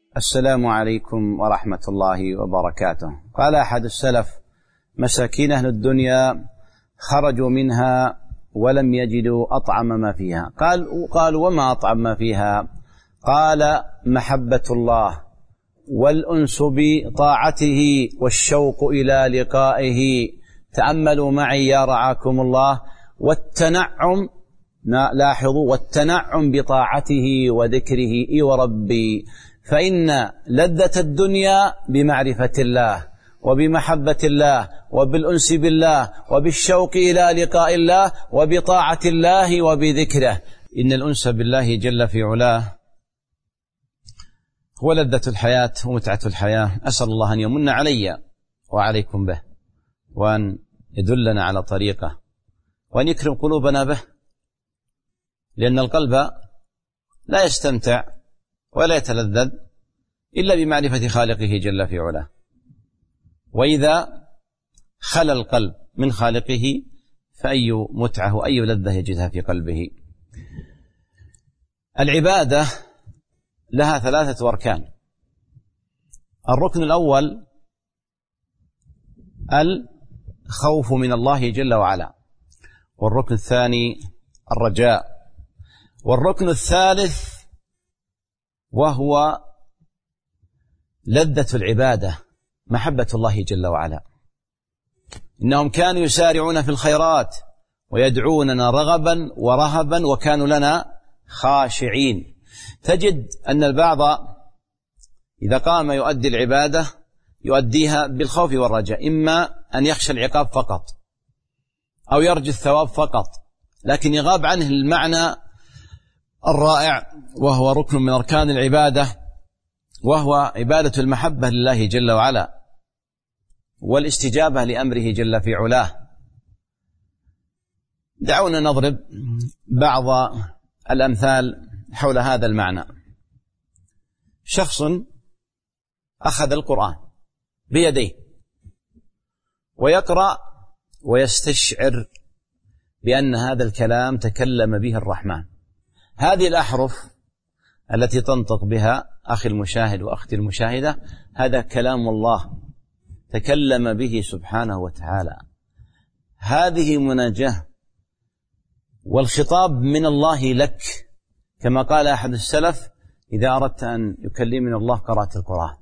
السلام عليكم ورحمة الله وبركاته. قال أحد السلف: مساكين أهل الدنيا خرجوا منها ولم يجدوا أطعم ما فيها. قالوا: وما أطعم ما فيها؟ قال: محبة الله والأنس بطاعته والشوق إلى لقائه. تأملوا معي يا رعاكم الله. والتنعم، لاحظوا، والتنعم بطاعته وذكره وربي، فإن لذة الدنيا بمعرفة الله وبمحبة الله وبالأنس بالله وبالشوق إلى لقاء الله وبطاعة الله وبذكره. إن الأنس بالله جل في علاه هو لذة الحياة ومتعة الحياة. أسأل الله أن يمن علي وعليكم به، وأن يدلنا على طريقه، وأن يكرم قلوبنا به، لأن القلب لا يستمتع ولا يتلذذ إلا بمعرفة خالقه جل في علاه. وإذا خلى القلب من خالقه فأي متعة وأي لذة يجدها في قلبه. العبادة لها 3 أركان. الركن الأول الخوف من الله جل وعلا، والركن الثاني الرجاء، والركن الثالث وهو لذة العبادة محبة الله جل وعلا. إنهم كانوا يسارعون في الخيرات ويدعوننا رغبا ورهبا وكانوا لنا خاشعين. تجد أن البعض إذا قام يؤدي العبادة يؤديها بالخوف والرجاء، إما أن يخشى العقاب فقط أو يرجو الثواب فقط، لكن يغاب عنه المعنى الرائع وهو ركن من أركان العبادة، وهو عبادة المحبة لله جل وعلا والاستجابة لأمره جل في علاه. دعونا نضرب بعض الأمثال حول هذا المعنى. شخص أخذ القرآن بيديه ويقرأ ويستشعر بأن هذا الكلام تكلم به الرحمن. هذه الأحرف التي تنطق بها أخي المشاهد وأختي المشاهدة هذا كلام الله تكلم به سبحانه وتعالى. هذه مناجاة والخطاب من الله لك، كما قال أحد السلف: إذا أردت أن يكلمني الله قرأت القرآن.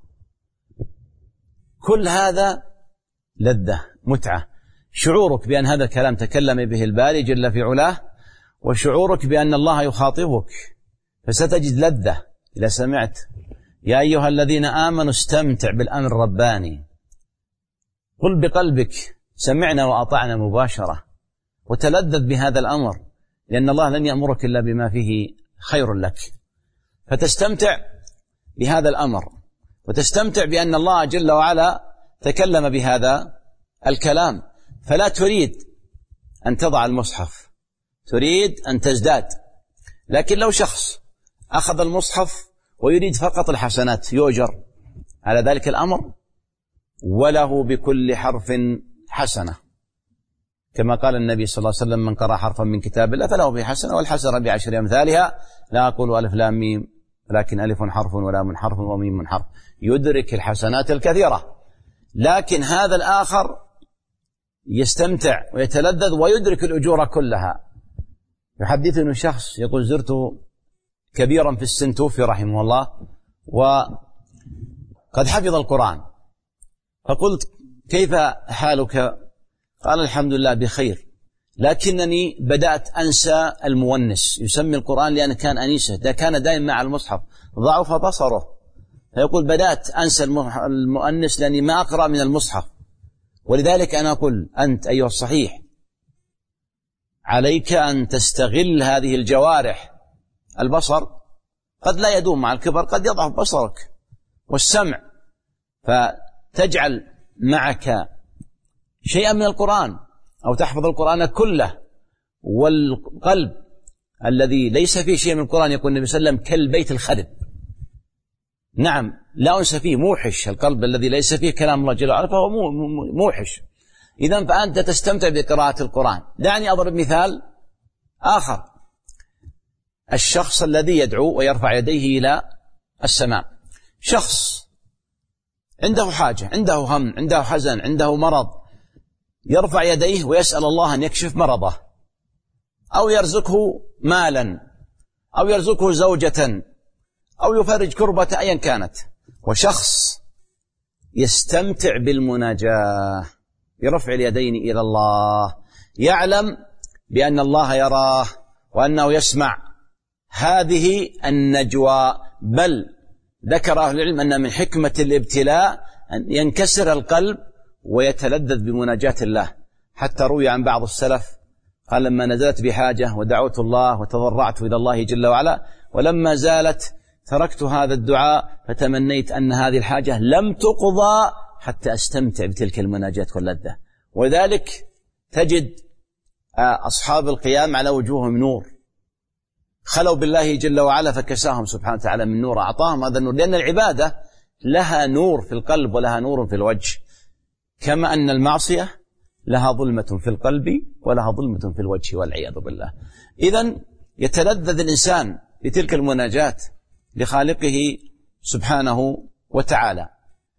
كل هذا لذة، متعة، شعورك بأن هذا الكلام تكلم به الباري جل في علاه، وشعورك بأن الله يخاطبك، فستجد لذة إذا سمعت: يا أيها الذين آمنوا استمتع بالأمر الرباني. قل بقلبك: سمعنا وأطعنا مباشرة، وتلذذ بهذا الأمر، لأن الله لن يأمرك إلا بما فيه خير لك، فتستمتع بهذا الأمر وتستمتع بأن الله جل وعلا تكلم بهذا الكلام. فلا تريد أن تضع المصحف، تريد أن تزداد. لكن لو شخص أخذ المصحف ويريد فقط الحسنات يؤجر على ذلك الأمر، وله بكل حرف حسنة، كما قال النبي صلى الله عليه وسلم: من قرأ حرفا من كتاب الله فله به حسنة والحسنة ب10 أمثالها. لا أقول ألف لام ميم، لكن ألف حرف ولام حرف وميم حرف، يدرك الحسنات الكثيرة. لكن هذا الآخر يستمتع ويتلذذ ويدرك الأجور كلها. يحدثني شخص يقول: زرت كبيرا في السن توفي رحمه الله وقد حفظ القرآن، فقلت: كيف حالك؟ قال: الحمد لله بخير، لكنني بدأت أنسى المونس. يسمي القرآن لأن كان أنيسه، ده كان دائما مع المصحف، ضعف بصره، فيقول: بدأت أنسى المؤنس لأني ما أقرأ من المصحف. ولذلك أنا أقول: أنت أيها الصحيح عليك أن تستغل هذه الجوارح. البصر قد لا يدوم مع الكبر، قد يضعف بصرك، والسمع، فتجعل معك شيئا من القرآن أو تحفظ القرآن كله. والقلب الذي ليس فيه شيء من القرآن، يقول النبي صلى الله عليه وسلم: كالبيت الخرب. نعم، لا أنس فيه، موحش. القلب الذي ليس فيه كلام الله جل وعلا فهو موحش. إذن فأنت تستمتع بقراءة القرآن. دعني أضرب مثال آخر: الشخص الذي يدعو ويرفع يديه إلى السماء. شخص عنده حاجة، عنده هم، عنده حزن، عنده مرض، يرفع يديه ويسأل الله أن يكشف مرضه، أو يرزقه مالا، أو يرزقه زوجة، أو يفرج كربة أيا كانت. وشخص يستمتع بالمناجاة برفع اليدين إلى الله، يعلم بأن الله يراه وأنه يسمع هذه النجوى. بل ذكر أهل العلم أن من حكمة الابتلاء أن ينكسر القلب ويتلذذ بمناجاة الله. حتى روي عن بعض السلف قال: لما نزلت بحاجة ودعوت الله وتضرعت إلى الله جل وعلا، ولما زالت تركت هذا الدعاء فتمنيت أن هذه الحاجة لم تقضى حتى أستمتع بتلك المناجاة واللذة. وذلك تجد أصحاب القيام على وجوههم نور، خلوا بالله جل وعلا فكساهم سبحانه وتعالى من نور، أعطاهم هذا النور، لأن العبادة لها نور في القلب ولها نور في الوجه، كما أن المعصية لها ظلمة في القلب ولها ظلمة في الوجه والعياذ بالله. إذن يتلذذ الإنسان بتلك المناجاة لخالقه سبحانه وتعالى،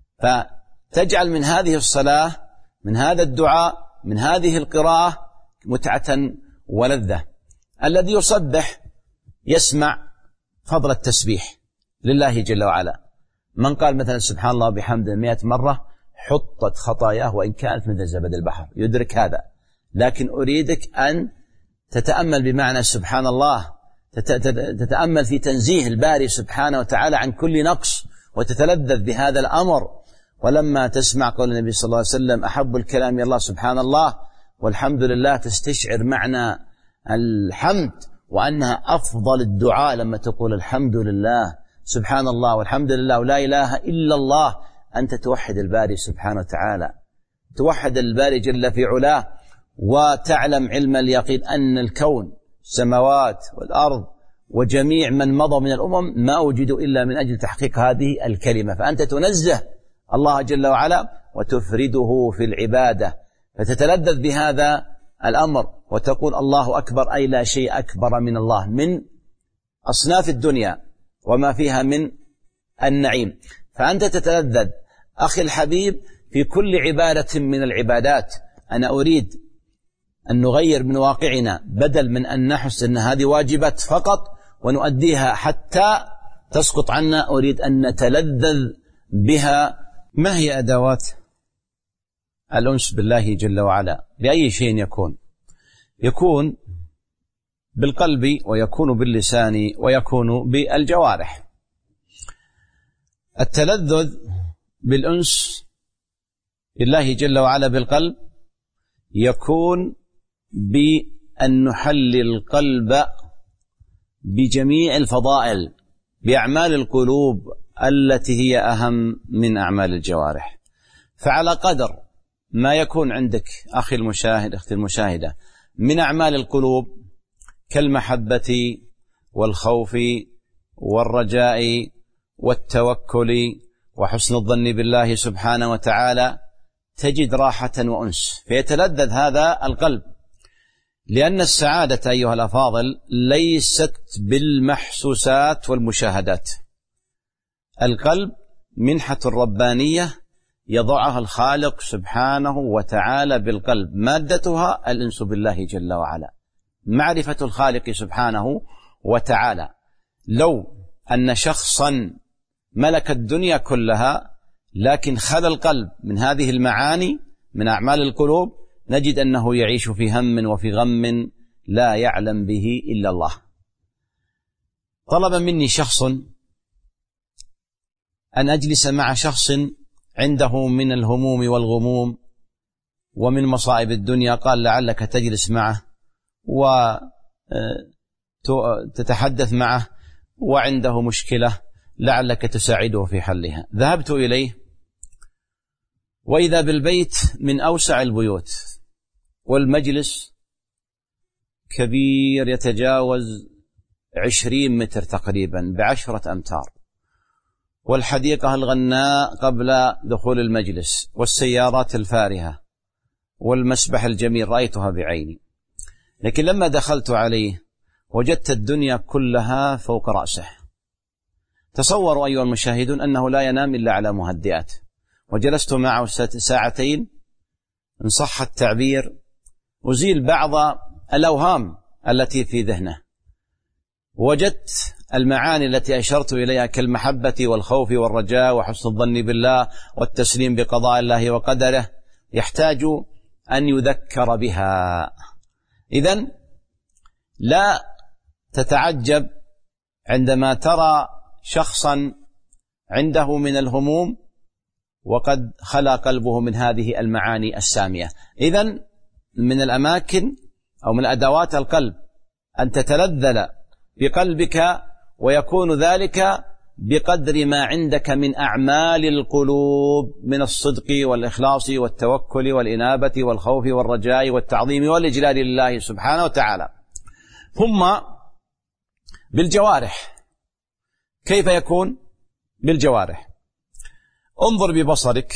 فتجعل من هذه الصلاة، من هذا الدعاء، من هذه القراءة متعة ولذة. الذي يصبح يسمع فضل التسبيح لله جل وعلا. من قال مثلا سبحان الله بحمده 100 مرة حطت خطاياه وإن كانت مثل زبد البحر، يدرك هذا. لكن أريدك أن تتأمل بمعنى سبحان الله، تتأمل في تنزيه الباري سبحانه وتعالى عن كل نقص، وتتلذذ بهذا الأمر. ولما تسمع قول النبي صلى الله عليه وسلم: أحب الكلام إلى الله سبحان الله والحمد لله، تستشعر معنى الحمد وأنها أفضل الدعاء. لما تقول الحمد لله سبحان الله والحمد لله ولا إله إلا الله، أنت توحد الباري سبحانه وتعالى، توحد الباري جل في علاه، وتعلم علم اليقين أن الكون، السماوات والأرض وجميع من مضى من الأمم ما وجدوا إلا من أجل تحقيق هذه الكلمة. فأنت تنزه الله جل وعلا وتفرده في العبادة، فتتلذذ بهذا الأمر وتقول الله أكبر، أي لا شيء أكبر من الله، من أصناف الدنيا وما فيها من النعيم. فأنت تتلذذ أخي الحبيب في كل عبادة من العبادات. أنا أريد أن نغير من واقعنا، بدل من أن نحس أن هذه واجبات فقط ونؤديها حتى تسقط عنا، أريد أن نتلذذ بها. ما هي أدوات الأنس بالله جل وعلا؟ بأي شيء يكون؟ يكون بالقلب، ويكون باللسان، ويكون بالجوارح. التلذذ بالأنس بالله جل وعلا بالقلب يكون بأن نحلل القلب بجميع الفضائل، بأعمال القلوب التي هي أهم من أعمال الجوارح. فعلى قدر ما يكون عندك أخي المشاهد، أختي المشاهدة، من أعمال القلوب كالمحبة والخوف والرجاء والتوكل وحسن الظن بالله سبحانه وتعالى، تجد راحة وأنس، فيتلذذ هذا القلب. لأن السعادة أيها الأفاضل ليست بالمحسوسات والمشاهدات. القلب منحة ربانية يضعها الخالق سبحانه وتعالى بالقلب، مادتها الأنس بالله جل وعلا، معرفة الخالق سبحانه وتعالى. لو أن شخصا ملك الدنيا كلها لكن خلى القلب من هذه المعاني من أعمال القلوب، نجد أنه يعيش في هم وفي غم لا يعلم به إلا الله. طلب مني شخص أن أجلس مع شخص عنده من الهموم والغموم ومن مصائب الدنيا، قال لعلك تجلس معه وتتحدث معه وعنده مشكلة لعلك تساعده في حلها. ذهبت إليه، وإذا بالبيت من أوسع البيوت، والمجلس كبير يتجاوز 20 متر تقريبا ب10 أمتار، والحديقة الغناء قبل دخول المجلس، والسيارات الفارهة، والمسبح الجميل رأيتها بعيني. لكن لما دخلت عليه وجدت الدنيا كلها فوق رأسه. تصوروا أيها المشاهدون أنه لا ينام إلا على مهدئات، وجلست معه ساعتين إن صح التعبير أزيل بعض الأوهام التي في ذهنه، وجدت المعاني التي أشرت إليها كالمحبة والخوف والرجاء وحسن الظن بالله والتسليم بقضاء الله وقدره يحتاج أن يذكر بها. إذن لا تتعجب عندما ترى شخصا عنده من الهموم وقد خلا قلبه من هذه المعاني السامية. إذن من الأماكن أو من أدوات القلب أن تتلذذ بقلبك، ويكون ذلك بقدر ما عندك من أعمال القلوب من الصدق والإخلاص والتوكل والإنابة والخوف والرجاء والتعظيم والإجلال لله سبحانه وتعالى. ثم بالجوارح، كيف يكون بالجوارح؟ انظر ببصرك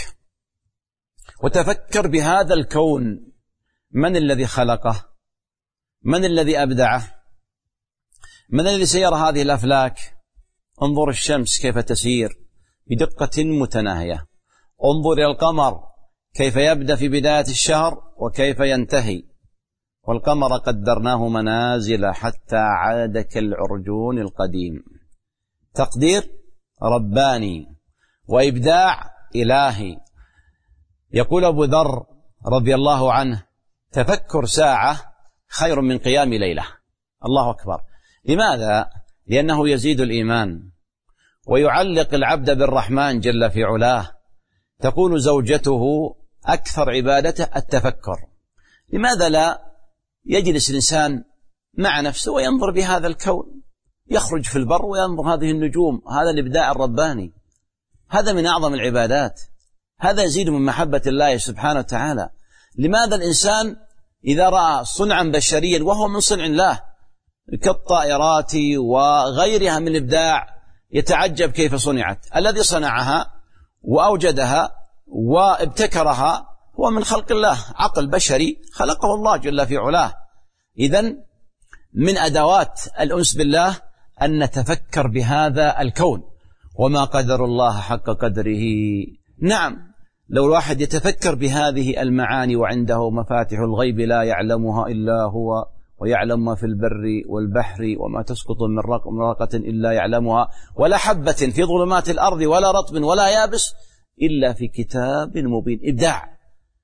وتفكر بهذا الكون، من الذي خلقه؟ من الذي أبدعه؟ من الذي سير هذه الأفلاك؟ انظر الشمس كيف تسير بدقة متناهية، انظر إلى القمر كيف يبدأ في بداية الشهر وكيف ينتهي، والقمر قدرناه منازل حتى عاد كالعرجون القديم. تقدير رباني وإبداع إلهي. يقول أبو ذر رضي الله عنه: تفكر ساعة خير من قيام ليلة. الله أكبر. لماذا؟ لأنه يزيد الإيمان ويعلق العبد بالرحمن جل في علاه. تقول زوجته أكثر عبادته التفكر. لماذا لا يجلس الإنسان مع نفسه وينظر بهذا الكون، يخرج في البر وينظر هذه النجوم، هذا الإبداع الرباني، هذا من أعظم العبادات، هذا يزيد من محبة الله سبحانه وتعالى. لماذا الإنسان إذا رأى صنعا بشريا وهو من صنع الله كالطائرات وغيرها من الإبداع يتعجب كيف صنعت؟ الذي صنعها وأوجدها وابتكرها هو من خلق الله، عقل بشري خلقه الله جل في علاه. إذن من أدوات الأنس بالله أن نتفكر بهذا الكون، وما قدر الله حق قدره. نعم، لو الواحد يتفكر بهذه المعاني وعنده مفاتح الغيب لا يعلمها إلا هو، ويعلم ما في البر والبحر وما تسقط من ورقة إلا يعلمها، ولا حبة في ظلمات الأرض ولا رطب ولا يابس إلا في كتاب مبين. إبداع.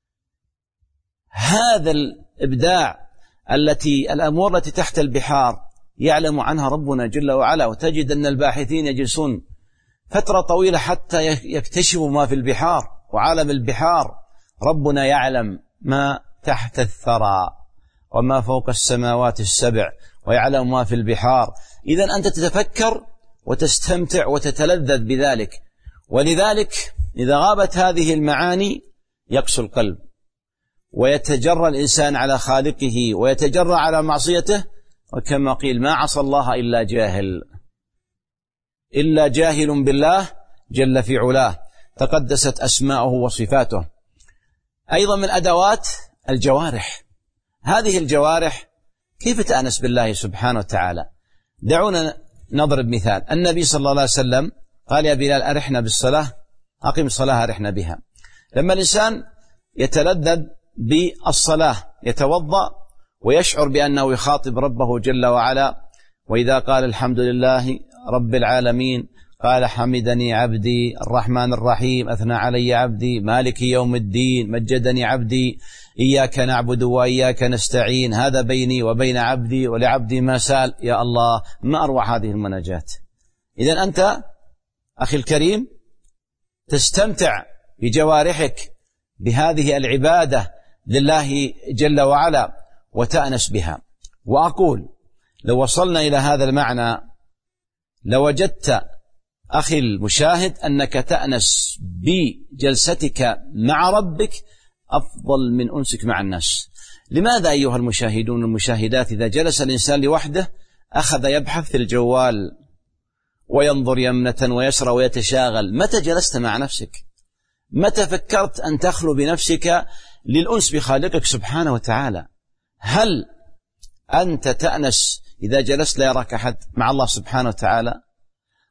هذا الإبداع الأمور التي تحت البحار يعلم عنها ربنا جل وعلا، وتجد أن الباحثين يجلسون فترة طويلة حتى يكتشفوا ما في البحار وعالم البحار. ربنا يعلم ما تحت الثرى وما فوق السماوات السبع، ويعلم ما في البحار. إذن أنت تتفكر وتستمتع وتتلذذ بذلك. ولذلك إذا غابت هذه المعاني يقسو القلب، ويتجرى الإنسان على خالقه ويتجرى على معصيته، وكما قيل: ما عصى الله إلا جاهل بالله جل في علاه، تقدست أسماؤه وصفاته. أيضا من أدوات الجوارح. هذه الجوارح كيف تأنس بالله سبحانه وتعالى؟ دعونا نضرب مثال. النبي صلى الله عليه وسلم قال: يا بلال أرحنا بالصلاة، أقم الصلاة أرحنا بها. لما الإنسان يتلذذ بالصلاة يتوضأ ويشعر بأنه يخاطب ربه جل وعلا، وإذا قال الحمد لله رب العالمين قال حمدني عبدي الرحمن الرحيم أثنى علي عبدي مالك يوم الدين مجدني عبدي إياك نعبد وإياك نستعين هذا بيني وبين عبدي ولعبدي ما سال. يا الله، ما أروع هذه المناجات. إذن أنت أخي الكريم تستمتع بجوارحك بهذه العبادة لله جل وعلا وتأنس بها. وأقول لو وصلنا إلى هذا المعنى لوجدت أخي المشاهد أنك تأنس بجلستك مع ربك أفضل من أنسك مع الناس. لماذا أيها المشاهدون والمشاهدات إذا جلس الإنسان لوحده أخذ يبحث في الجوال وينظر يمنة ويسرى ويتشاغل؟ متى جلست مع نفسك؟ متى فكرت أن تخلو بنفسك للأنس بخالقك سبحانه وتعالى؟ هل أنت تأنس إذا جلست لا يراك أحد مع الله سبحانه وتعالى؟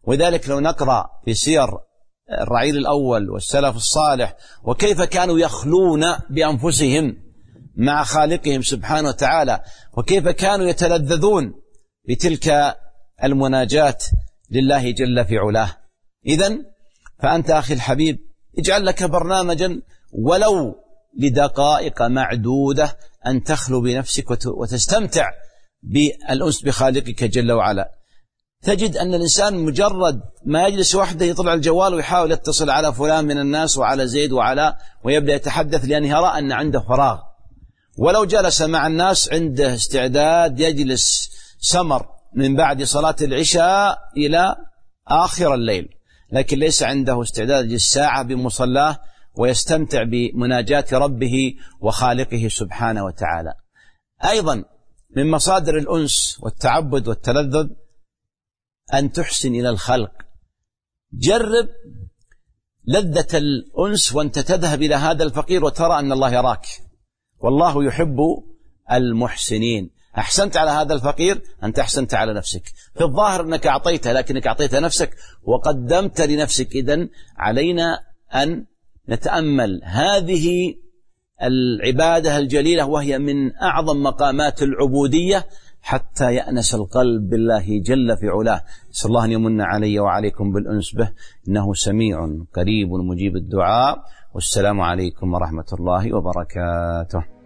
ولذلك لو نقرأ في سير الرعيل الأول والسلف الصالح وكيف كانوا يخلون بأنفسهم مع خالقهم سبحانه وتعالى، وكيف كانوا يتلذذون بتلك المناجاة لله جل في علاه. إذن فأنت أخي الحبيب اجعل لك برنامجا ولو لدقائق معدودة أن تخلو بنفسك وتستمتع بالأنس بخالقك جل وعلا. تجد أن الإنسان مجرد ما يجلس وحده يطلع الجوال ويحاول يتصل على فلان من الناس وعلى زيد وعلى، ويبدأ يتحدث لأنه يرى أن عنده فراغ. ولو جلس مع الناس عنده استعداد يجلس سمر من بعد صلاة العشاء إلى آخر الليل، لكن ليس عنده استعداد يجلس ساعة بمصلاه ويستمتع بمناجاة ربه وخالقه سبحانه وتعالى. أيضا من مصادر الأنس والتعبد والتلذذ أن تحسن إلى الخلق. جرب لذة الأنس وأنت تذهب إلى هذا الفقير وترى أن الله يراك، والله يحب المحسنين. أحسنت على هذا الفقير أنت أحسنت على نفسك. في الظاهر أنك أعطيته، لكنك أعطيت نفسك وقدمت لنفسك. إذن علينا أن نتأمل هذه العبادة الجليلة، وهي من أعظم مقامات العبودية، حتى يأنس القلب بالله جل في علاه. نسأل الله أن يمن علي وعليكم بالأنس به، إنه سميع قريب مجيب الدعاء. والسلام عليكم ورحمة الله وبركاته.